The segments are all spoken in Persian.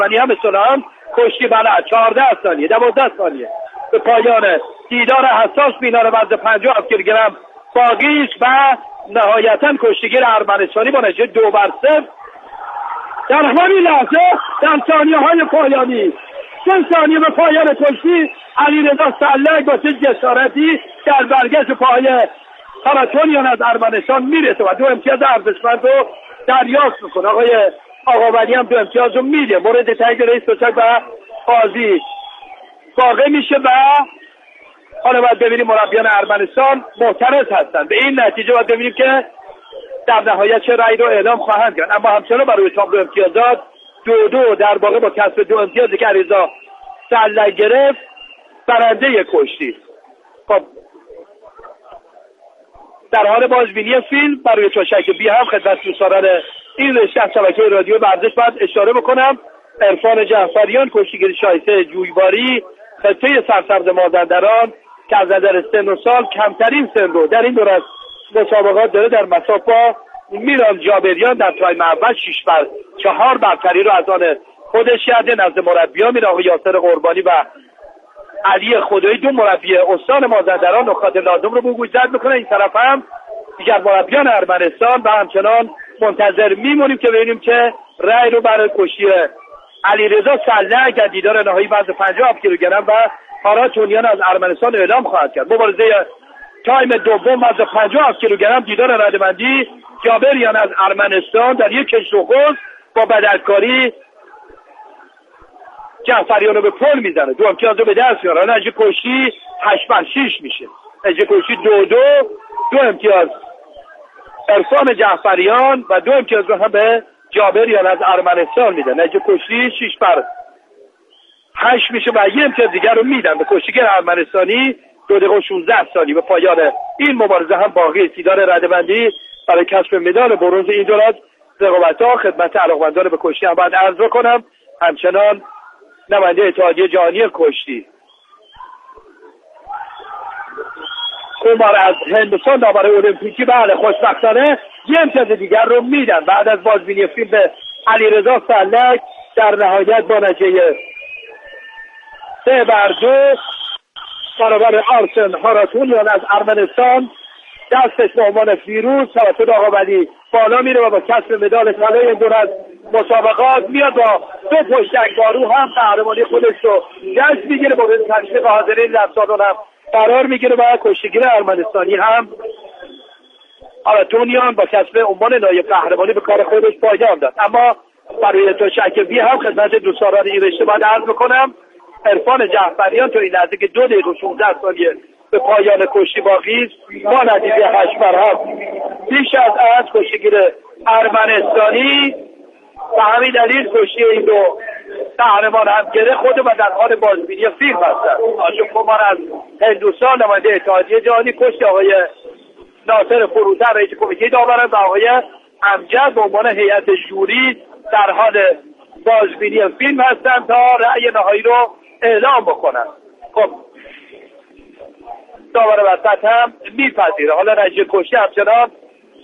ارمنی هم اصطلاحاً کشتی بلد 14 ثانیه 12 ثانیه به پایان دیدار حساس بینان وزن 57 کیلوگرم باقی است و نهایتاً کشتیگیر ارمنستانی با نتیجه 2-0 در همین لحظه در ثانیه‌های پایانی 3 ثانیه به پایان کشتی علیرضا سلک با چه جسارتی در برگشت پای هاراتونیان از ارمنستان میرسه و 2 امتیاز ارزشمند رو دریافت میکنه. آقا ولی هم 2 امتیاز رو میده. مورد تایید رئیس کوچک و قاضی واقع میشه و حالا باید ببینیم مربیان ارمنستان معترض هستن. به این نتیجه باید ببینیم که در نهایت چه رأی رو اعلام خواهند کرد. اما همچنان برای تابلو امتیازات 2-2 در واقع با کسب 2 امتیازی که علیرضا سلک گرفت برنده کشتی. خب در حال بازبینی فیلم برای تشک بی هم خدمت دوستان این رشته از شبکه رادیو ورزش باید اشاره بکنم. عرفان جعفریان کشتیگیر شایسته جویباری خطه سرسبز مازندران که از نظر سن و سال کمترین سن رو در این دور از مسابقات داره در مساف با میران جابریان در تایم اول 6-4 برتری رو از آن خودش کرده. نزد مربیان میره آقای یاسر قربانی و علی خدایی 2 مربی استان مازندران نکات لازم رو بگوشت میکنه. این طرف هم دیگر مربیان ارمنستان و همچنان منتظر میمونیم که ببینیم که رأی رو برای کشتی علیرضا سلک در دیدار نهایی وزن 57 کیلوگرم و هاراتونیان از ارمنستان اعلام خواهد کرد. مبارزه تایم دوم وزن 57 کیلوگرم دیدار ردبندی جابریان از ارمنستان در یک کشت و خود با بدلکاری جعفریان رو به پل میزنه. 2 امتیاز رو به دست میاره. نتیجه کشتی 8-6 میشه. نتیجه کشتی 2-2 2 امتیاز عرفان جعفریان و 2 امتیاز رو هم به جابریان از ارمنستان میده. نتیجه کشتی 6-8 میشه و 1 امتیاز دیگر رو میدن به کشتیگر ارمنستانی. 2 دقیقه و 16 ثانیه به پایان این مبارزه هم باقی دیدار ردبندی برای کسب مدال برنز این دور از رقابت‌ها. خدمت علاقه‌مندان به کشتی هم باید عرض کنم همچنان نماینده اتحادیه جهانی کشتی عمر از هندوستان داور المپیکی بله خوشبختانه 1 امتیاز دیگر رو میدن بعد از بازبینی فیلم به علیرضا سلک در نهایت با نتیجه 3-2 برابر آرسن هاراتونیان از ارمنستان دستش به عنوان فیروز توسط آقا ولی بالا میره و با کسب مدال طلای این دور از مسابقات میاد با 2 پشتک بارو هم قهرمانی خودش رو جشن میگیره. با تشویق حاضرین در سالن هم قرار میگیره و کشتیگیر ارمنستانی هم هاراتونیان با کسب عنوان نایب قهرمانی به کار خودش پایان داد. اما برای تشکیبی هم خدمت دوستان این رشته باید عرض بکنم عرفان جعفریان تو این لحظه که 2 دقیقه و 16 ثانیه به پایان کشتی باقی است با نتیجه 8-7 بیش از کشتیگیر ارمنستانی و همین دلیل کشتی این 2 قهرمان هم گره خود و در حال بازبینی فیلم هستند. آشوب کمار از هندوستان نماینده اتحادیه جهانی کشتی آقای ناصر فروتر رئیس کمیته داوران و آقای امجد به عنوان هیئت جوری در حال بازبینی فیلم هستند تا رأی نهایی رو اعلام بکنن. خب داور وسط هم میپذیره. حالا نتیجه کشتی همچنان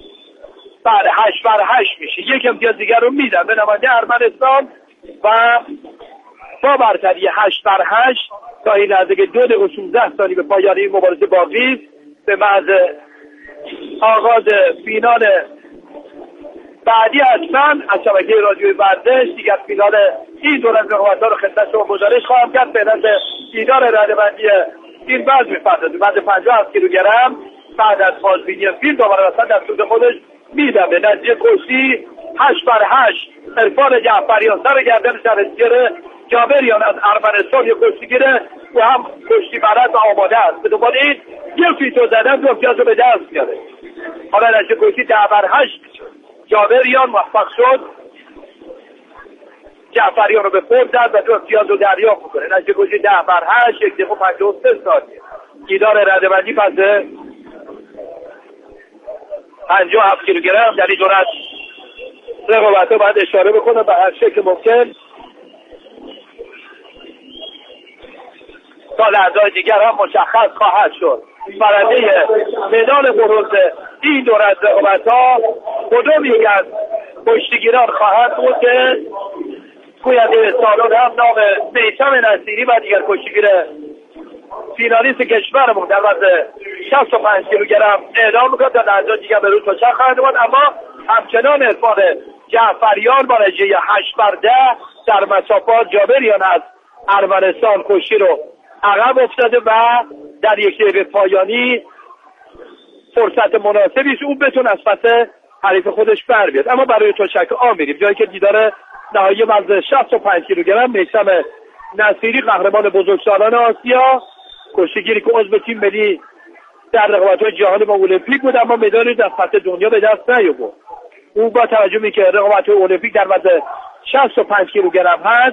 8-8 میشه. 1 امتیاز دیگر رو میدن به نماینده ارمنستان و با برتری 8-8 تا این لحظه که 2 دقیقه و 16 ثانیه به پایان این مبارزه باقی به محض آغاز فینال بعدی هستن از شبکه رادیوی ورزش دیگر فینال این دور از رقابت‌ها رو خدمت شما گزارش خواهم کرد. فعلا به دیدار ردبندی این وزن می‌پردازیم. وزن 57 کیلوگرم بعد از بازبینی فیلم داور وسط در سود خودش میدم به نتیجه کشتی 8-8 عرفان جعفریان سر گردن شهرستگیر جابریان از ارمنستان یک کشتیگیر و هم کشتی بلد و آماده است. به دنبال این 1 فیتو زدن 2 امتیاز رو به دست میاره. حالا نتیجه کشتی 10-8 جابریان موفق شد جعفریان رو به خود زد و 2 امتیاز رو دریافت میکنه. نتیجه کشتی 10-8 1 دقیقه و 53 ثانیه. دیدار ردبندی پس 57 کیلوگرم در این دورت رقابت‌ها باید اشاره بکنم به هر شکل ممکن تا لحظه‌های دیگر هم مشخص خواهد شد. برنده مدال برنز این دورت رقابت‌ها کدوم یک از کشتیگیران خواهد بود که گوینده سالن هم نام میثم نصیری و دیگر کشتیگیر فینالیست کشورمون در وزن 65 کیلوگرم اعلام میکنه. در لحظات دیگر به روز تشکر خواهد بود، اما همچنان عرفان جعفریان با نتیجه 8-10 در مسافات جابریان از ارمنستان کشتی رو عقب افتاده و در یک دقیقه پایانی فرصت مناسبی است اون بتونه از پس حریف خودش بر بیاد. اما برای تشک میریم جایی که دیدار نهایی وزن 65 کیلوگرم میثم نصیری قهرمان بزرگسالان آسیا، کشتیگیری که عضو تیم ملی در رقابت‌های جهانی با المپیک بود اما مدالی در سطح دنیا به دست نیاورد. او با توجه به که رقابت‌های المپیک در وزن 65 کیلوگرم هست،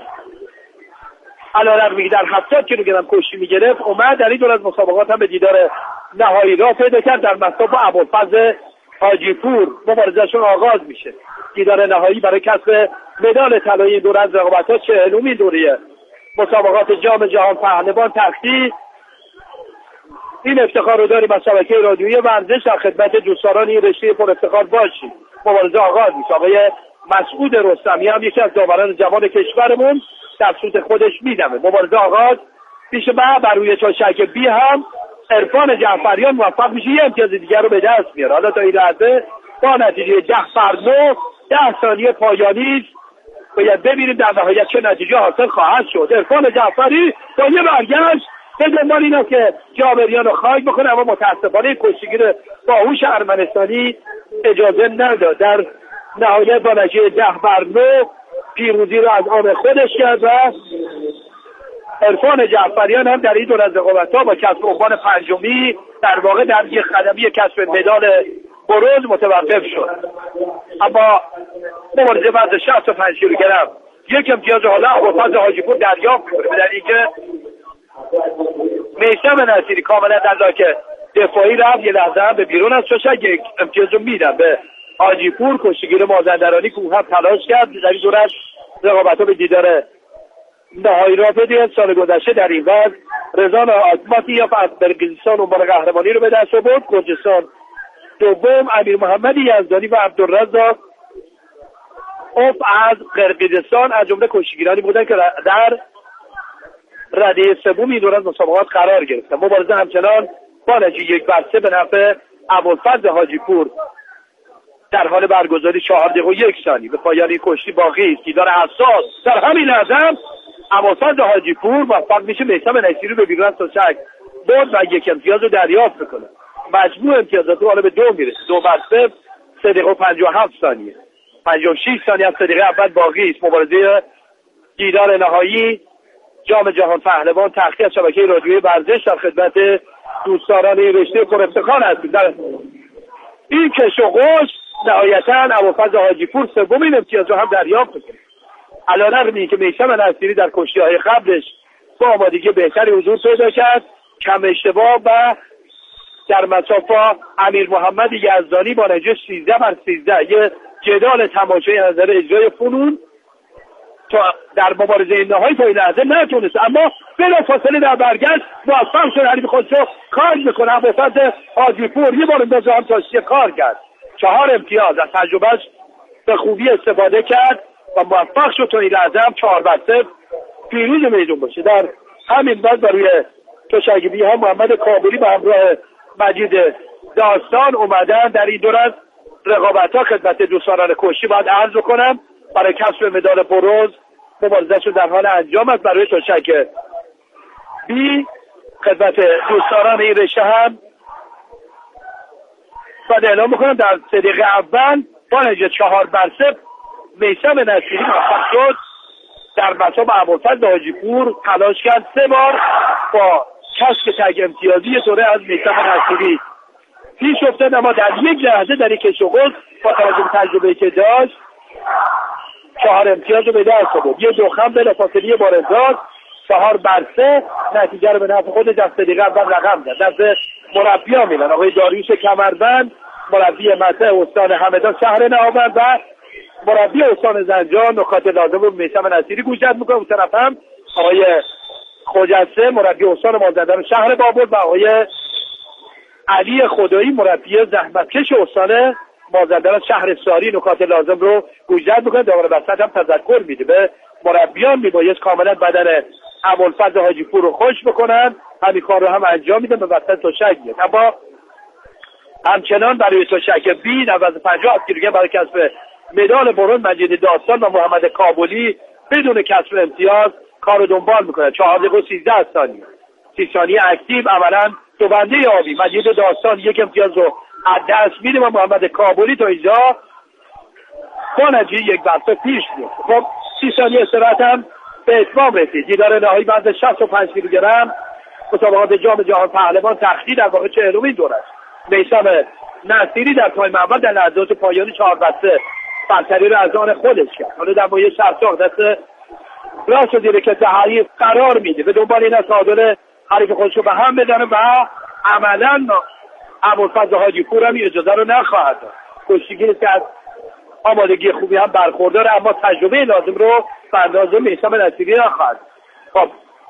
علیرغم در 70 کیلوگرم کشتی می‌گرفت، اومد در این دور از مسابقات هم به دیدار نهایی راه پیدا کرد. در مسابقه با ابوالفضل حاجی پور مبارزه‌شون آغاز میشه. دیدار نهایی برای کسب مدال طلایی دور از رقابت‌ها 40مین دوره مسابقات جام جهان پهلوان تختی. این افتخار رو داریم از شبکه رادیویی ورزش در خدمت دوستداران این رشته پر افتخار باشیم. مبارزه آغاز میشه. آقای مسعود رستمی هم یکی از داوران جوان کشورمون در صورت خودش میدمه. مبارزه آغاز میشه و بر روی تشک بی هم عرفان جعفریان موفق میشه یه امتیاز دیگر رو به دست میاره. حالا تا این لحظه با نتیجه 10-9 10 ثانیه پایانی باید ببینیم در نهایت چه نتیجه حاصل خواهد شد. عرفان جعفری با یه برگشت به دنبال این است که جابریان رو خاک بکنه، اما متاسفانه کشتیگیر باهوش ارمنستانی اجازه نداد. در نهایت با نتیجه 10-9 پیروزی رو از آن خودش کرد و عرفان جعفریان هم در این دور از رقابت‌ها با کسب عنوان پنجمی در واقع در یک قدمی کسب مدال برنز متوقف شد. اما مبارزه وزن 65 کیلوگرم یک امتیاز حالا ابوالفضل حاجی پور دریافت می‌کنه به دلیلی که میثم نصیری کاملا در لاک دفاعی رفت. یه لحظه هم به بیرون از تشک یک امتیاز رو میدن به حاجی پور، کشتیگیر مازندرانی که هم تلاش کرد در این دور از رقابت‌ها به دیدار نهایی را بدید. سال گذشته در این وزن رضا آتماتی یا از قرقیزستان عنوان قهرمانی رو به دست آورد. گرجستان دوم، امیر محمد یزدانی و عبدالرزاق اوف از قرقیزستان از جمله کشتیگیرانی بودند که در رده سوم این دور از مسابقات قرار گرفتند. مبارزه همچنان با نتیجه 1-3 به نفع ابوالفضل حاجی پور در حال برگزاری 4 دقیقه و 1 ثانیه به پایان کشتی باقی است. دیدار حساس در همین لحظه ابوالفضل حاجی پور موفق میشه میثم نصیری رو به بیرون از تشک برد و یک امتیاز رو دریافت میکنه. مجموع امتیازات رو حالا به 2 میرسه. 2-0 3 دقیقه و 57 ثانیه 56 ثانیه از 3 دقیقه اول باقی است. مبارزه دیدار نهایی جام جهان پهلوان تختی از شبکه رادیویی ورزش در خدمت دوستداران رشته پر افتخار هستیم. در این کش و قوس نهایتا ابوالفضل حاجی پور سومین امتیاز رو هم دریافت میکنه. علیرغم اینکه میثم نصیری در کشتی‌های قبلش با آمادگی بهتری حضور پیدا کرد، کم اشتباه و در مسافه امیر محمد یزدانی با نتیجه 13-13 یه جدال تماشایی از نظر اجرای فنون تا در مبارزه نهایی تا این لحظه نتونست، اما بلافاصله در برگشت موفق شد حریف خودش رو کار میکنه. ابوالفضل حاجی پور یه بار اندازه هم تاشتی کار کرد. 4 امتیاز از تجربهش به خوبی استفاده کرد و موفق شد تا این لحظه هم 4-0 پیروز میدون باشه. در همین بعد برای تشکیبی ها محمد کابلی به همراه مجید داستان اومدن در این دور از رقابت ها خدمت دوستداران کشتی. باید عرض کنم برای کسب مدال برنز مبارزه‌شون در حال انجام است. برای تشک بی خدمت دوستداران این رشته هم باید اعلام بکنم در 3 دقیقه اول با نتیجه 4-0 میثم نصیری موفق شد در مسابقه با ابوالفضل حاجی پور تلاش کرد 3 بار با کسب تگ امتیازی دوره از میثم نصیری پیش افتاد، اما در یک لحظه در این کش و قوس با توجه به تجربه‌ای که داشت 4 امتیاز رو به دست آورد. یه دخم بلافاصله بار انداز 4-3 نتیجه رو به نفع خود در 3 دقیقه اول رقم داد. دست مربیان میلن آقای داریوش کمربند، مربی مته استان همدان شهر نهاوند و مربی استان زنجان. نکات لازم رو میثم نصیری گوشت میکنه. اون طرف هم آقای خجسته مربی استان مازندران شهر بابل و آقای علی خدایی مربی زحمتکش استان مازندران شهر ساری نکات لازم رو گوشت میکنه. داور وسط هم تذکر میده به مربیان میبایست کاملا بدن ابوالفضل حاجی پور رو خوش بکنن. همین کار رو هم انجام میدن، به وسط تشک میاد. اما همچنان برای تشک بی 50 کیلوگرم برای کسب مدال برنز مجید داستان و محمد کابلی بدون کسب امتیاز کار رو دنبال میکنه. 4 دقیقه و 13 ثانیه 30 ثانیه اکتیو. عملا دو بنده آبی مجید داستان یک امتیاز رو از دست میده و محمد کابلی تا اینجا با نتیجه یک بسته پیش میاد. خب 30 ثانیه استراحت هم به اتمام رسید. دیدار نهایی وزن 65 کیلوگرم مسابقات جام جهان پهلوان تختی در واقع 40مین دوره است. میثم نصیری در تایم اول در لحظات پایانی 4 بسته برتری رو از آن خودش کرد. حالا در مایه سرساخت دست راست دیره که حریف قرار میده، به دنبال این است عادل حریف خودش رو به هم بدنه و عملا ابوالفضل حاجی پور هم اجازه رو نخواهد داد. کشتیگیری که از آمادگی خوبی هم برخورداره، اما تجربه لازم رو به اندازه میثم نصیری نخواهد. خب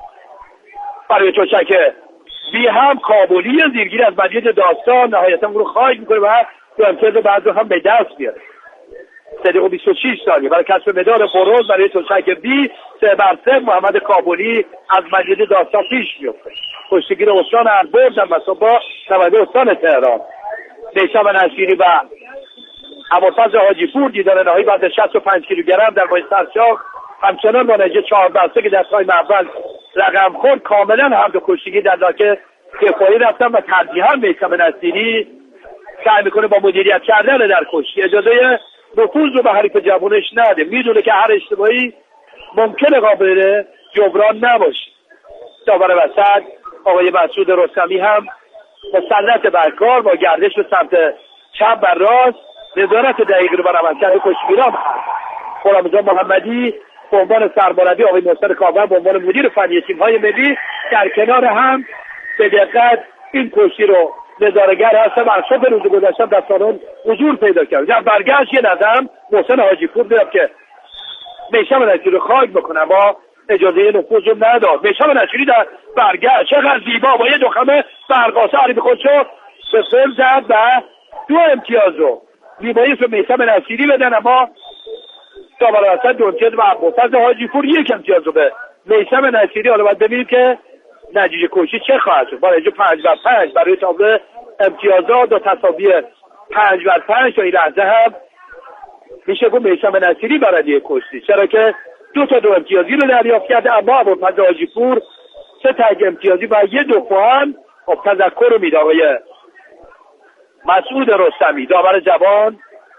برای تشک بی هم کابلی زیرگیری از مجید داستان نهایتا او رو خواهش میکنه و دو امتیاز بعد رو هم به دست بیاره. 3 دقیقه و 26 ثانیه برای کسب مدال برنز برای تشک بی 3-3 محمد کابلی از مجید داستان پیش میفته. کشتیگیر استان البرز در مسابقه نماینده استان تهران میثم نصیری و ابوالفضل حاجی پور دیدار نهایی بعد 65 کیلوگرم در مایه سرشاخ همچنان با نتیجه 4-3 که در تایم اول رقم خورد. کاملا هم دو کشتیگیر در لاک دفاعی رفتن و ترجیحاً میثم نصیری سعی میکنه با مدیریت کردن در کشتی اجازه نفوذ رو به حریف جوانش نده. میدونه که هر اشتباهی ممکنه قابل جبران نباشه. داور وسط آقای مسعود رستمی هم مسلط بر کار با گردش به سمت چپ و راست نظارت دقیقی رو بر عملکرد کشتیگیران هست. غلامرضا محمدی به عنوان سرمربی، آقای محسن کاوه به عنوان مدیر فنی تیم‌های ملی در کنار هم به دقت این کشتی رو نظاره‌گر هستم. از صبح روز گذشته در سالن حضور پیدا کرد. در برگشت یه نظرم محسن حاجی پور میاد که میثم نصیری رو خاک بکنه با اجازه نفوذ رو نداد. میثم نصیری در برگشت چقدر زیبا با یه دخمه برقاسه حریف خودشو به فل زد و 2 امتیاز رو میبایست به میثم نصیری بدن، اما داور وسط 2 امتیاز و ابوالفضل حاجی پور 1 امتیاز رو به میثم نصیری. حالا باید ببینیم که نتیجه کشی چه خواهد شد. با نتیجه 5-5 برای تابلو امتیازات و تساوی 5-5 تا این لحظه هم میشه گفت میثم نصیری برنده کشتی، چرا که 2 امتیازی رو دریافت کرده، اما ابوالفضل حاجی پور 3 تگ امتیازی و 1 دفعه. خب تذکر رو میده آقای مسعود رستمی داور جوان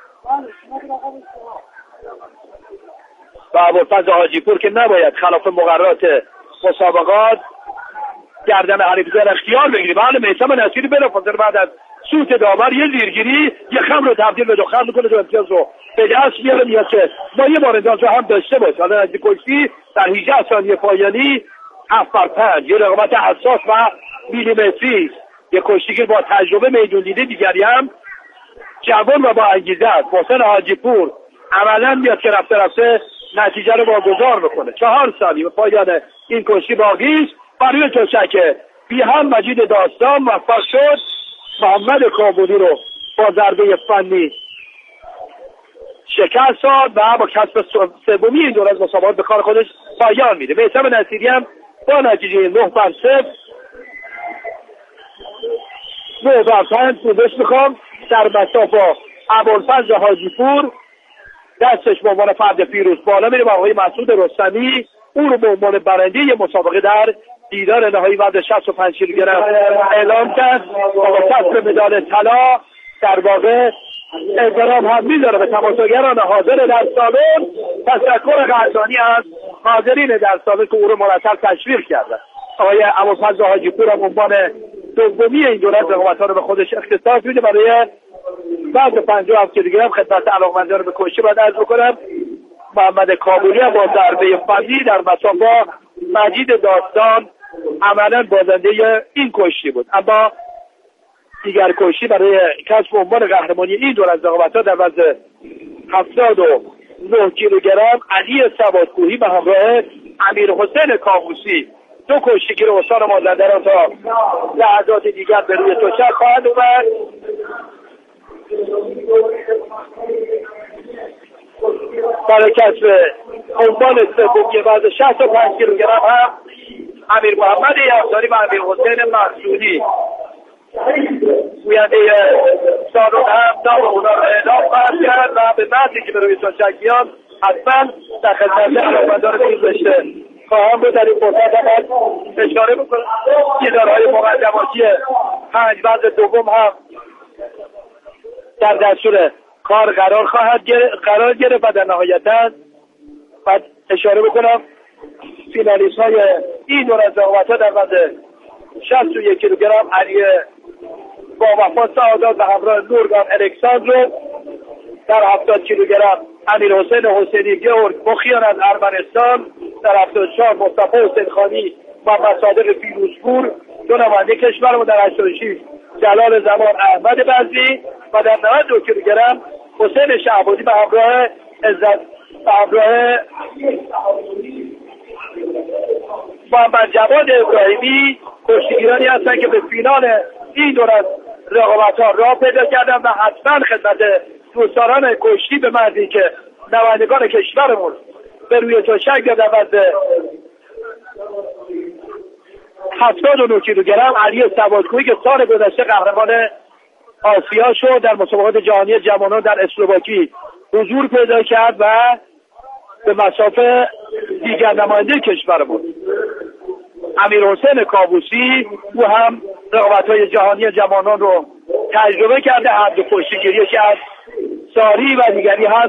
و ابوالفضل حاجی پور که نباید خلاف مقررات مسابقات گردن حریف زر اختیار بگیری. بله میثم نصیری بلافاصله بعد از سوت داور یه زیرگیری یه خم رو تبدیل به 2 خم میکنه، 2 امتیاز رو به دست میاره. میاد که با یه بارانداز رو هم داشته باشه. حالا نتیجه کشتی در 18 ثانیه پایانی 7-5 یه رقابت حساس و میلیمتری. یه کشتیگیر با تجربه میدون دیده دیگری هم جوان و با انگیزه است. محسن حاجی پور عملا میاد که رفته نتیجه رو واگذار بکنه. 4 ثانیه به پایان این کشتی باقی است. برای تشک بی هم مجید داستان موفق شد محمد کابلی رو با ضربه فنی شکست داد و با کسب سومی این دور از مسابقات به کار خودش پایان میده. میثم نصیری هم با نتیجه 9-0 9-5 پوزش میخوام در مساف با ابوالفضل حاجی پور دستش به عنوان فرد پیروز بالا میره و آقای مسعود رستمی او رو به عنوان برنده مسابقه در دیدار نهایی وزن 65 کیلوگرم اعلام کرد. با کسب مدال طلا در واقع احترام هم میذاره به تماشاگران حاضر در سالن. تشکر قدردانی از حاضرین در سالن که او رو مرتب تشویق کردن. آقای ابوالفضل حاجی پور هم عنوان دومی این دولت رقابت‌ها رو به خودش اختصاص میده برای وزن 57 کیلوگرم. خدمت علاقه‌مندان به کشتی باید عرض بکنم محمد کابلی هم با ضربه فنی در مسابقه مجید داستان عملا بازنده این کشتی بود. اما دیگر کشتی برای کسب عنوان قهرمانی این دور از رقابت‌ها در وزن 79 کیلوگرم علی سوادکوهی به همراه امیر حسین کاووسی 2 کشتیگیر استان مازندران تا لحظات دیگر به روی تشک خواهد اومد. برای کسب عنوان سومی وزن 65 کیلوگرم هم امیر محمد یزدانی و امیر حسین مقصودی گوینده سالن هم نام اونا رو اعلام خواهد کرد و به محضی که به روی تشک بیان حتما در خدمت علاقمندان تیم رشته خواهم بود. در این فرصت هم اشاره بکنم اداره‌های مقدماتی 5 وزن دوم هم در دستور کار قرار گرفت و در نهایتا بعد اشاره بکنم فینالیست های این دور از رقابت‌ها در وزن 61 کیلوگرم علی با وفا سعادت و همراه نورگان الکساندرو، در 70 کیلوگرم امیر حسین حسینی گیورگ مخیان از ارمنستان، در 74 مصطفی حسین خانی محمد صادق فیروزپور دو نماینده کشورمون، در 86 جلال زمان احمد بزری و در 92 کیلوگرم حسین شعبازی به همراه عزت به همراه محمد جواد ابراهیمی کشتیگیرانی هستند که به فینال این دور از رقابت‌ها راه پیدا کردن و حتما خدمت دوستداران کشتی به مردی که نمایندگان کشورمون به روی تشک در وزن 79 کیلوگرم علی سوادکویی که سال گذشته قهرمان آسیا شد در مسابقات جهانی جوانان در اسلواکی حضور پیدا کرد و به مسافه دیگر نماینده کشورمون امیر حسین کابوسی او هم رقابت‌های جهانی جوانان رو تجربه کرده. هر دو کشتیگیری یکی از ساری و دیگری هست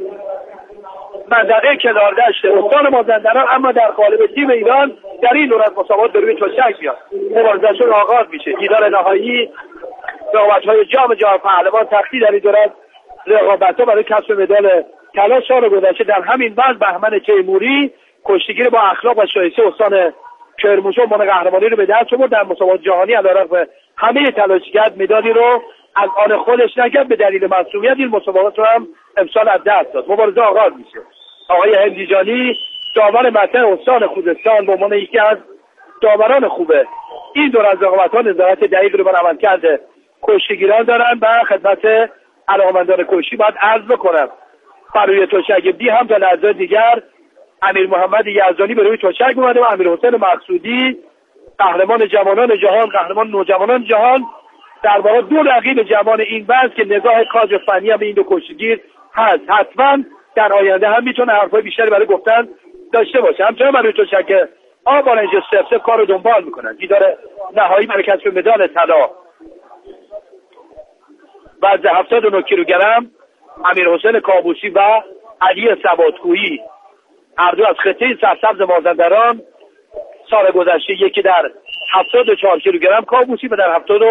منطقه کناردشت استان مازندران، اما در قالب تیم ایران در این دور از مسابقات به روی تشک بیاد. مبارزه‌شون آغاز میشه. دیدار نهایی رقابت‌های جام جهانی پهلوان تختی در این دور از رقابت‌ها برای کسب مدال طلا سال گذشته در همین وزن بهمن تیموری کشتیگیر با اخلاق و شایسته استان کرمانشاه عنوان قهرمانی رو به دست آورد. در مسابقات جهانی علیرغم همه تلاشی کرد مدالی رو از آن خودش نکرد، به دلیل معصومیت این مسابقات رو هم امسال از دست داد. مبارزه آغاز میشه. آقای هندیجانی داور مطلع استان خوزستان به عنوان یکی از داوران خوبه این دور از رقابت‌ها نظارت دقیق رو بر عملکرد کشتیگیران دارن و خدمت علاقه‌مندان کشتی باید عرض بکنم برای تشک بی هم تا لحظه دیگر امیر محمد یزدانی به روی تشک اومده و امیر حسین مقصودی قهرمان جوانان جهان، قهرمان نوجوانان جهان، در واقع دو رقیب جوان این وزن که نگاه کاج فنی هم به این دو کشتیگیر هست. حتما در آینده هم میتونه حرفای بیشتری برای گفتن داشته باشه. همچنین برای تشک آبارنج سفسف کار رو دنبال میکنن. دیدار نهایی برای کسب مدال طلا وزن 79 کیلوگرم امیر حسین کابوسی و علی سوادکویی هر دو از خطه سرسبز مازندران سال گذشته، یکی در 74 کیلوگرم کابوسی و در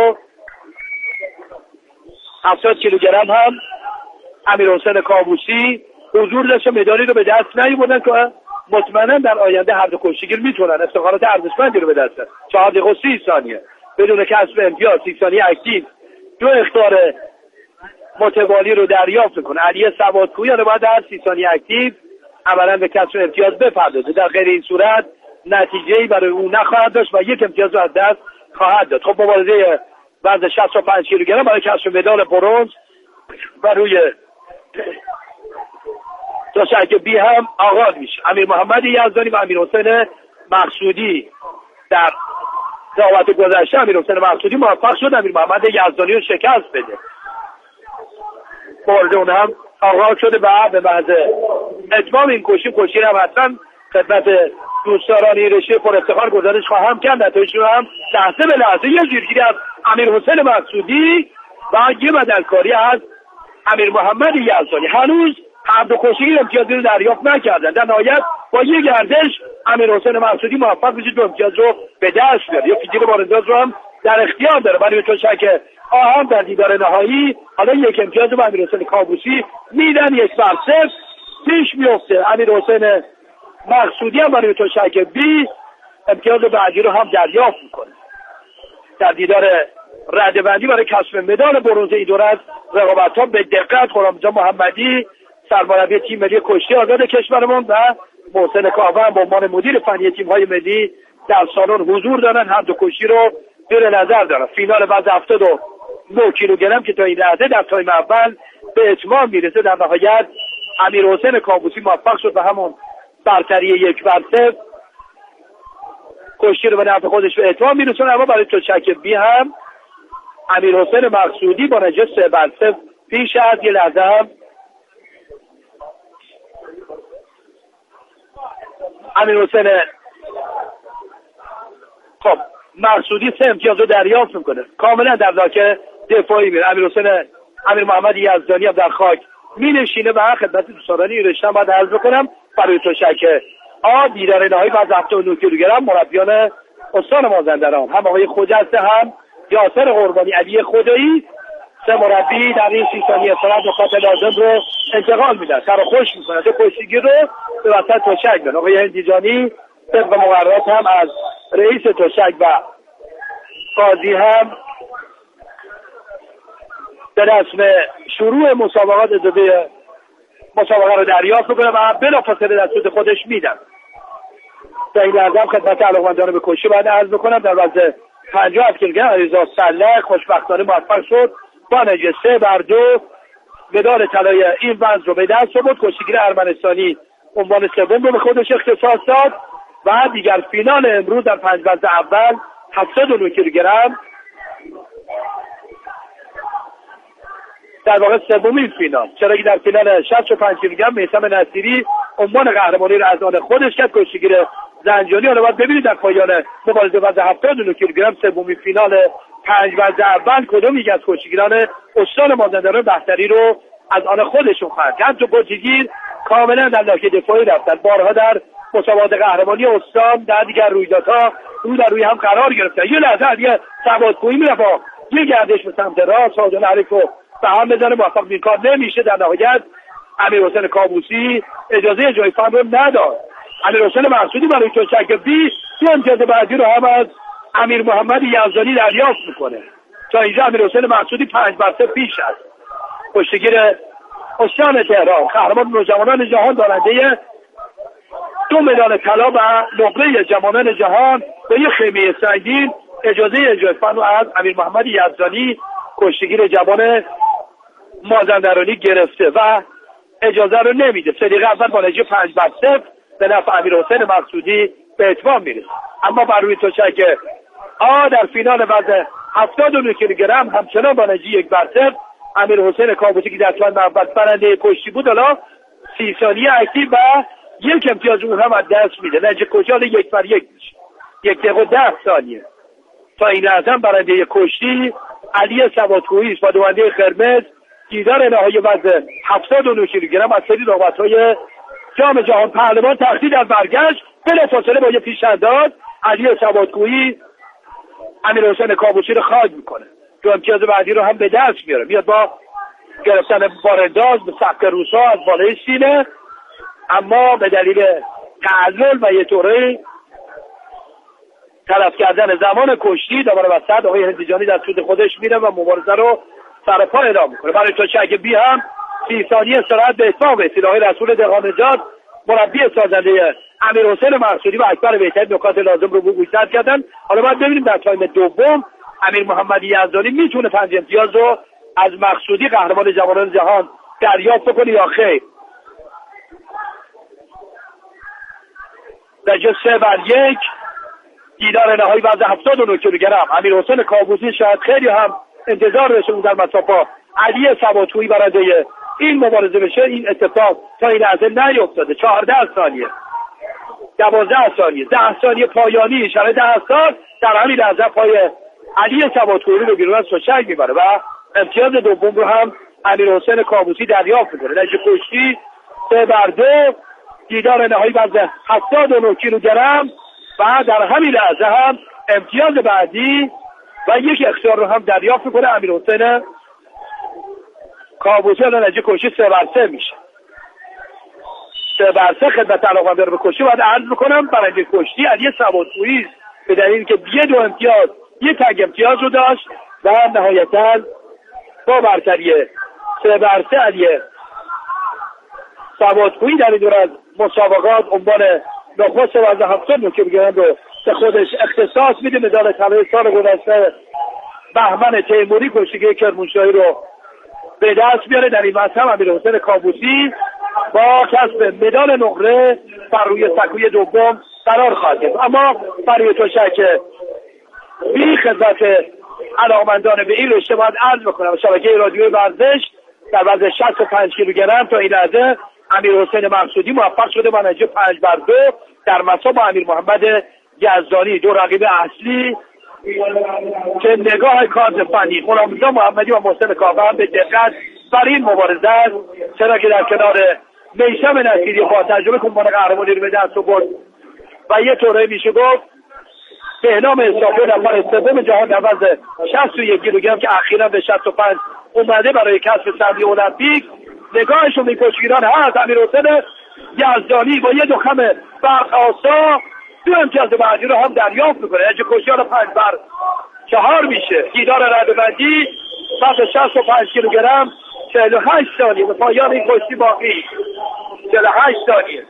70 کیلوگرم هم امیر حسین کابوسی حضور داشته. مدالی رو به دست نیاوردن که مطمئنا در آینده هر دو کشتیگیر میتونن افتخارات ارزشمندی رو به دست بیارن. 4 دقیقه و 30 ثانیه بدون کسب امتیاز، 30 ثانیه اکتیو، 2 اخطار متوالی رو دریافت کنه. علی سوادکویی رو باید در 30 ثانیه اکتیو عملا به کسب امتیاز بپردازه. در غیر این صورت نتیجه‌ای برای او نخواهد داشت و یک امتیاز رو از دست خواهد داد. خب مبارزه وزن 65 کیلوگرم برای کسب مدال برنز و روی تشک بی هم آغاز میشه. امیر محمد یزدانی و امیر حسین مقصودی در رقابت گذشته امیر حسین مقصودی موفق شد امیر محمد یزدانی رو شکست بده. مبارزه اون هم آغاز شده و به محض اتمام این کشتی هم حتما خدمت دوستداران این رشته پر افتخار گزارش خواهم کرد. نتایجشون هم لحظه به لحظه یه جیرگیری از امیر حسین مقصودی و یه بدلکاری از امیر محمد یزدانی. هنوز هر دو کشتی امتیازی رو دریافت نکردن. در نهایت با یه گردش امیر حسین مقصودی موفق میشه دو امتیاز رو به دست بیاره. یا فیزیک مبارزات رو هم در اختیار داره. برای تشک آهم در دیدار نهایی حالا یک امتیاز رو به امیر حسین کابوسی میدن، 1-0 پیش میفته. امیر حسین مقصودی هم برای تشک بی امتیاز بعدی رو هم دریافت میکنه. در دیدار ردبندی برای کسب مدال برنز این دوره از رقابت‌ها به دقت غلامرضا محمدی سرمربی تیم ملی کشتی آزاد کشورمون و محسن کاوه به عنوان مدیر فنی تیم‌های ملی در سالن حضور دارن. هر دو کشتی رو زیر نظر دارن. فینال وزن 79 کیلوگرم که تا این لحظه در تایم اول به اتمام میرسه در نهایت امیر حسین کابوسی موفق شد به همون برتری 1-0 کشتی رو به نفع خودش به اتمام میرسونه. اما برای تشک بی هم امیر حسین مقصودی با نتیجه 3-0 پیش از. یه لحظه هم امیر حسین خب مقصودی 3 امتیاز رو دریافت میکنه، کاملا در لاک دفاعی میره. امیر محمد یزدانی هم در خاک مینشینه و خدمت دوستانی رشتم باید عرض بکنم برای تشک دیدار نهایی بعد 79 کیلوگرم مربیان استان مازندران هم آقای خجسته هم یاسر قربانی علی خدایی 3 مربی در این 30 ثانیه استراحت نکات لازم رو انتقال میدن، سر خوش میکنن تو کشتیگیر رو به وسط تشک دن. آقای هندیجانی طبق مقررات هم از رئیس تشک و قاضی هم به رسم شروع مسابقات اجازه مسابقه رو دریافت میکنه و بلافاصله دستور خودش میدن. در این لحظه خدمت علاقمندان به کشتی باید عرض بکنم در وزن 50 کیلوگرم علیرضا سلح خوشبختانه موفق شد با نتیجه 3-2 مدال طلای این وزن رو به دست آورد. کشتیگیر ارمنستانی عنوان سوم رو به خودش اختصاص داد و دیگر فینال امروز در 5 وزن اول 79 کیلوگرم در واقع سومین فینال، چرا که در فینال 65 کیلوگرم میثم نصیری عنوان قهرمانی رو از آن خودش کرد. کشتیگیر زنجانی حالا باید ببینید در پایان مبارزه وزن 79 کیلوگرم سومین فینال 5 وزن اول کدوم یکی از کشتیگیران استان مازندران بهتری رو از آن خودشون خواهد کرد. تو کشتیگیر کاملا در لاک دفاعی رفتن، بارها در مسابقات قهرمانی استان در دیگر رویدادها رو در روی هم قرار گرفتن. یه لحظه دیگه ثباتگویی میرفت، یه گردش به سمت راست ساجان علیکو به هم بزنه، موفق این کار نمیشه. در نهایت امیر حسین کابوسی اجازه جای فهم رو نداد. امیر حسین مقصودی برای تشک بی 2 امتیاز بعدی رو هم از امیر محمد یزدانی دریافت میکنه. تا اینجا امیر حسین مقصودی 5-0 پیش است. کشتیگیر استان تهران قهرمان نوجوانان جهان دارنده 2 مدال طلا و نقره جوانان جهان با یه خیمه سنگین اجازه اجرای فن رو از امیر محمد یزدانی کشتیگیر جوان مازندرانی گرفته و اجازه رو نمیده. 3 دقیقه اول با نتیجه 5-0 به نفع امیر حسین مقصودی به اتمام میرسه. اما بر روی تشک در فینال وزن 79 کیلوگرم همچنان با نتیجه 1-0 امیر حسین کابوسی که در توان محبت برنده کشتی بود حالا 30 ثانیه اکتیو و 1 امتیاز اون هم از دست میده. نتیجه کشتی حالا 1-1 میشه. 1 دقیقه و 10 ثانیه. تا این لحظه برنده کشتی علی سوادکویی با دونده قرمز دیدار نهایی وزن 79 کیلوگرم از سری رقابت‌های جام جهان پهلوان تقصیر از برگشت بلافاصله با یه پیش‌انداز علی سوادکویی امیر حسین کابوسی رو خاک میکنه. 2 امتیاز بعدی رو هم به دست میاره، میاد با گرفتن بارانداز به سقف روسا از بالای سینه، اما به دلیل تعلل و یه طوری تلف کردن زمان کشتی دوباره وسط آقای هندیجانی در سود خودش میره و مبارزه رو سر پا ادامه میکنه. برای تشک بی هم 30 ثانیه استراحت به اتمام رسید. آقای رسول دهقان‌نژاد مربی سازنده امیر حسین مقصودی و اکبر بهتری نکات لازم رو گوشزد کردن. حالا باید ببینیم در تایم دوم امیر محمد یزدانی میتونه 5 امتیاز رو از مقصودی قهرمان جوانان جهان دریافت کنه یا خیر. نتیجه 3-1 دیدار نهایی وزن 79 کیلوگرم امیر حسین کابوسی شاید خیلی هم انتظار داشته بود در مسافه علی سوادکویی برنده این مبارزه بشه. این اتفاق تا این لحظه نیفتاده. 14 ثانیه 12 ثانیه 10 ثانیه پایانی شرایط حساس در همین لحظه پای علی سوادکویی رو بیرون از تشک میبره و امتیاز دوم رو هم امیر حسین کابوسی دریافت میکنه. نتیجه کشتی 3-2 دیدار نهایی وزن 79 کیلوگرم و در همین لحظه هم امتیاز بعدی و 1 اختیار رو هم دریافت میکنه امیر حسین کابوسی. الان نتیجه کشتی 3-3 میشه. 3-3 خدمت علاقمندان به کشتی باید عرض بکنم برنده کشتی علی سوادکویی به دلیلی که 2 امتیاز 1 تگ امتیاز رو داشت و نهایتاً با برتری 3-3 علی سوادکویی در این دور از مسابقات عنوان نخست وزن 79 کیلوگرم رو به خودش اختصاص میده. مدال طلای سال گذشته بهمن تیموری کشتیگیر کرمانشاهی رو به دست میاره. در این وقت هم امیر حسین کابوسی با کسب مدال نقره بر روی سکوی دوم قرار خواهد گرفت. اما برای تشک بی خدمت علاقمندان به این رشته باید عرض بکنم شبکه رادیوی ورزش در وزن 65 کیلوگرم تا این لحظه امیرحسین مقصودی موفق شده با نتیجه 5-2 در مسا با امیر محمد یزدانی دو رقیب اصلی که نگاه کارت فنی غلامرضا محمدی و محسن کاوه به دقت بر این مبارزه است، چرا که در کنار میثم نصیری با تجربه کمبان قهرمانی رو به دست آورد و یه طوره میشه گفت بهنام حسابی نفر سوم جهان در وزن 61 کیلوگرم که اخیرا به 65 اومده برای کسب صدر المپیک. نگاهشون به کشتیگیران هست امیرحسین یزدانی با یه دخم برق‌آسا 2 امتیاز بعدی رو هم دریافت میکنه. اگه کشتیان 5-4 میشه دیدار ردبندی وزن 65 کیلوگرم 48 ثانیه به پایان این کشتی باقی 48 ثانیه.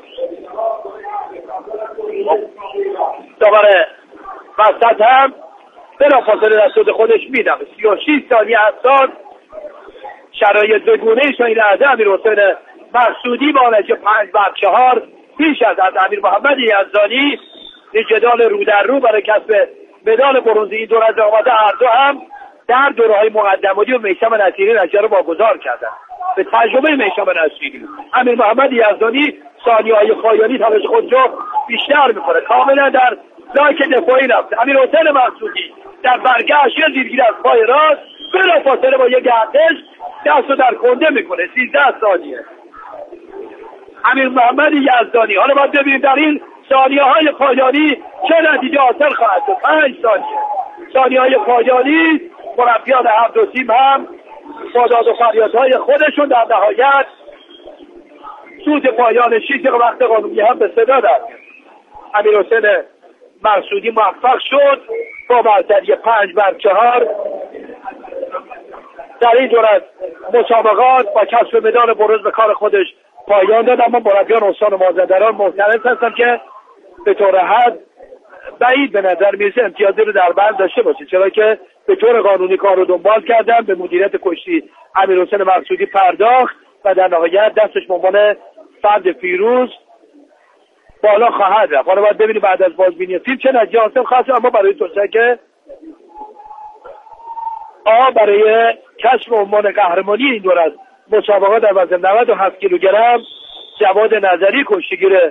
دوباره وسط هم بلافاصله در صد خودش میدم 36 ثانیه هستاد شرایط بگونه ایشان این لحظه امیرحسین مقصودی با نتیجه 5-4 پیش از امیر محمد یزدانی. این جدال رو در رو برای کسب مدال برنز این دور از آمده هر دو هم در دوره‌های مقدماتی و میثم نصیری نتیجه رو واگذار کردن. به تجربه میثم نصیری امیر محمد یزدانی ثانیه‌های پایانی تلاش خود رو بیشتر میکنه، کاملا در لاک دفاعی رفته. امیرحسین مقصودی در برگشت یا زیرگیری از پای راست بلافاصله با یک گردش دست رو در کنده میکنه 13 ثانیه. امیر محمد یزدانی حالا باید ببینیم در این ثانیه‌های پایانی چه نتیجه حاصل خواهد شد. 5 ثانیه ثانیه‌های پایانی مربیان هر دو تیم هم با داد و فریادهای خودشون در نهایت سود پایان 6 دقیقه وقت قانونی هم به صدا در امیرحسین مقصودی موفق شد با برتری 5-4 در این دور از مسابقات با کسب مدال برنز به کار خودش پایان داد. اما مربیان استان مازندران معترض هستند که به طور حد بعید به نظر میرسه امتیازی رو در بند داشته باشه، چرا که به طور قانونی کار رو دنبال کردن، به مدیریت کشتی امیرحسین مقصودی پرداخت و در نهایت دستش به عنوان فرد پیروز بالا خواهد رفت. حالا باید ببینیم بعد از بازبینی فیلم چه نتیجه حاصل خواهد شد. اما برای تشک برای کسب عنوان قهرمانی این دور از مسابقات در وزن 97 کیلوگرم جواد نظری کشتیگیر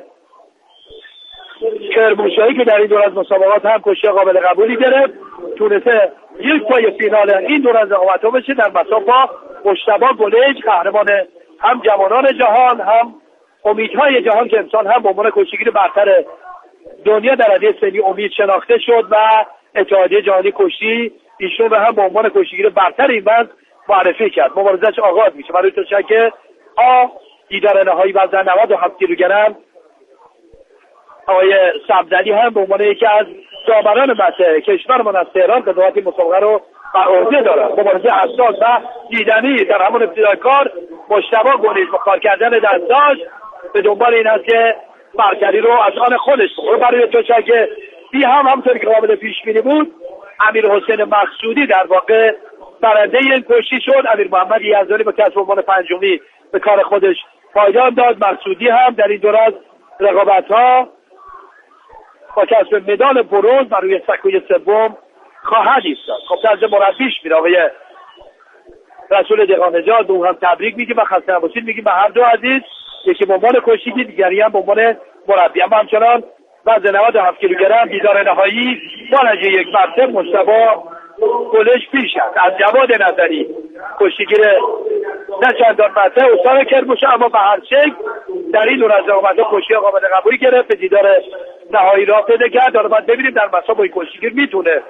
کرمانشاهی که در این دور از مسابقات هم کشتی قابل قبولی گرفت تونسته یک پای فینال این دور از رقابت‌ها بشه در مسابقه مجتبی گلیج قهرمان هم جوانان جهان هم امیدهای جهان که امسال هم به عنوان کشتیگیر برتر دنیا در رده سنی امید شناخته شد و اتحادیه جهانی کشتی ایشون رو هم به عنوان کشتیگیر برتر این وزن معرفی کرد. مبارزش آغاز میشه برای تشک دیدار نهایی وزن 97 کیلوگرم. آقای سبزلی هم به عنوان یکی از داوران مطرح کشورمان از تهران قضاوت این مسابقه رو بر عهده دارد. مبارزه حساس و دیدنی در همون ابتدای کار مجتبی گلیج با کار کردن دستاش به دنبال این است که برتری رو از آن خودش بخوره. برای تشک بی هم همونطور که قابل پیش بینی بود امیرحسین مقصودی در واقع برنده این کشتی شد. امیر محمد یزدانی با کسب عنوان پنجمی به کار خودش پایان داد. مقصودی هم در این دور از رقابت‌ها با کسب مدال برنز بر روی سکوی سوم خواهد ایستاد. خب طرز مربیش میره آقای رسول دقانجاد به اون هم تبریک میگیم و خسته نباشید میگیم به هر دو عزیز، یکی به عنوان کشتیگیر دیگری هم به عنوان مربی. اما همچنان وزن 97 کیلوگرم دیدار نهایی با نتیجه 1-0 مجتبی گلیج پیش است از جواد نظری کشتیگیر نه چندان مطرح استان کرمانشاه. اما به هر شکل در این دور از رقابت‌ها کشتی قابل قبولی گرفت، به دیدار نهایی راه پیدا کرد. حالا باید ببینیم در مسابقه این کشتیگیر میتونه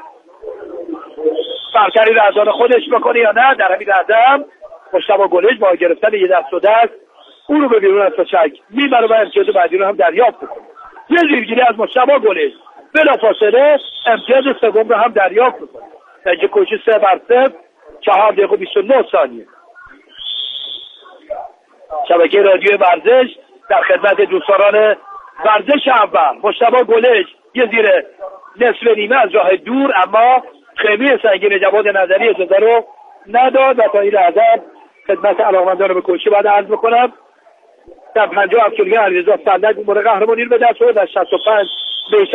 برتری رو از آن خودش بکنه یا نه. در همین لحظه هم مجتبی گلیج با گرفتن یه دست و دست اون رو به بیرون از تشک میبره و امتیاز بعدی رو هم دریافت میکنه. یه زیرگیری از مجتبی گلیج بلافاصله امتیاز سوم رو هم دریافت میکنه. نتیجه کشتی 3-0 4 دقیقه و 29 ثانیه. شبکه رادیو ورزش در خدمت دوستداران ورزش اول. مجتبی گلیج یه زیر نصف نیمه از راه دور، اما خیمه سنگین جواد نظری اجازه رو نداد و تا این لحظه خدمت علاقمندان به کشتی باید عرض بکنم در 57 کیلوگرم علیرضا سندک مورد قهرمانی رو به دست آورد. در 65 به